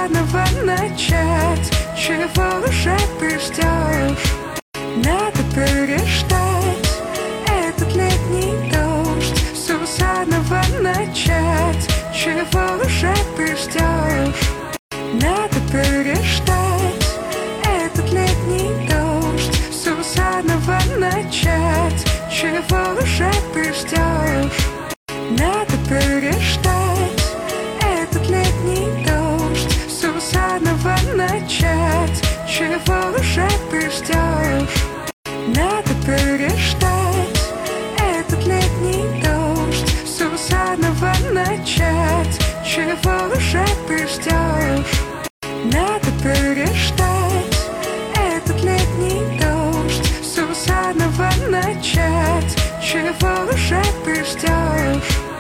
заново начать. Чего уже ты ждешь? Надо переждать этот летний дождь. Все заново начать. Чего уже ты ждешь? Надо переждать этот летний дождь. Все заново начать. Чего уже ты ждешь? Надо переждать этот летний дождь. Все заново начать. Чего уже ты ждешь? Надо переждать этот летний дождь. Все заново начать. Чего уже ты ждешь? Надо переждать этот летний дождь. Все заново начать. Чего уже ты ждешь?